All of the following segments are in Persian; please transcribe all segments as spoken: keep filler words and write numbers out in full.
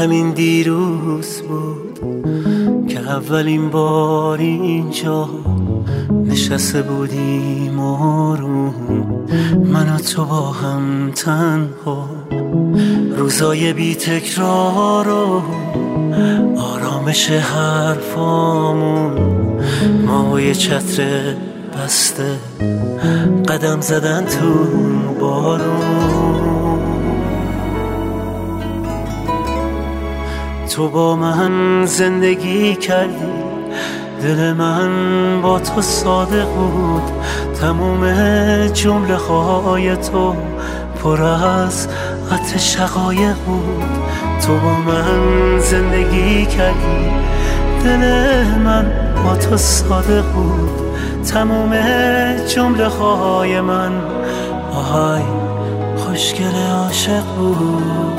همین دیروز بود که اولین بار اینجا نشسته بودیم آروم، من و تو با هم تنها، روزای بی تکرار و آرامش حرفامون، ما یه چتر بسته قدم زدن تو بارون. تو با من زندگی کردی، دل من با تو صادق بود، تموم جمله های تو پر از عطر شقایق بود. تو با من زندگی کردی، دل من با تو صادق بود، تموم جمله های من آهای خوشگل عاشق بود.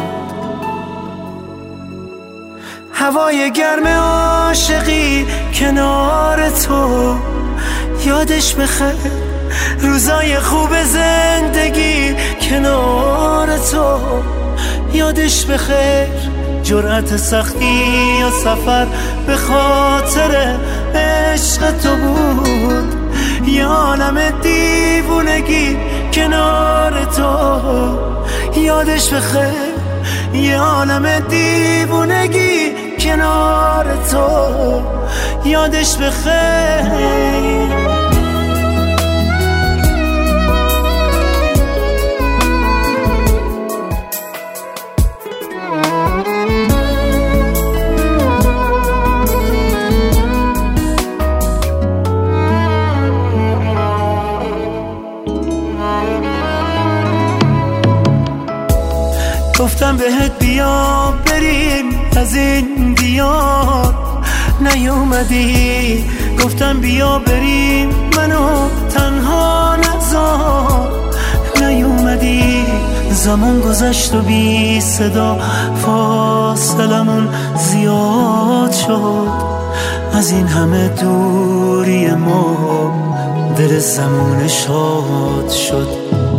هوای گرم عاشقی کنار تو، یادش بخیر روزای خوب زندگی کنار تو، یادش بخیر جرأت سختی یا سفر به خاطر عشق تو بود. یه عالم دیوونگی کنار تو، یادش بخیر یه عالم دیوونگی کنار تو، یادش بخیر. گفتم بهت بیا بریم از این دیار، نیومدی. گفتم بیا بریم منو تنها نذار، نیومدی. زمان گذشت و بی صدا فاصلمون زیاد شد، از این همه دوری ما دل زمان شاد شد.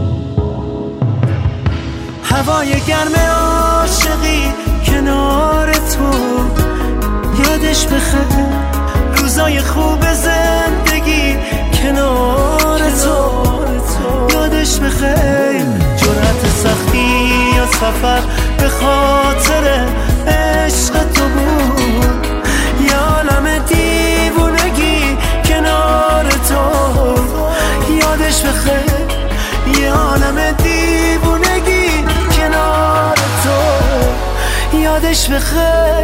هوای گرم عاشقی کنار تو، یادش بخیر روزای خوب زندگی کنار تو، یادش بخیر جرأت سختی یا سفر به خاطر عشق تو بود. یه عالم دیوونگی کنار تو، یادش بخیر یه عالم دیوونگی کنار تو، یادش بخیر.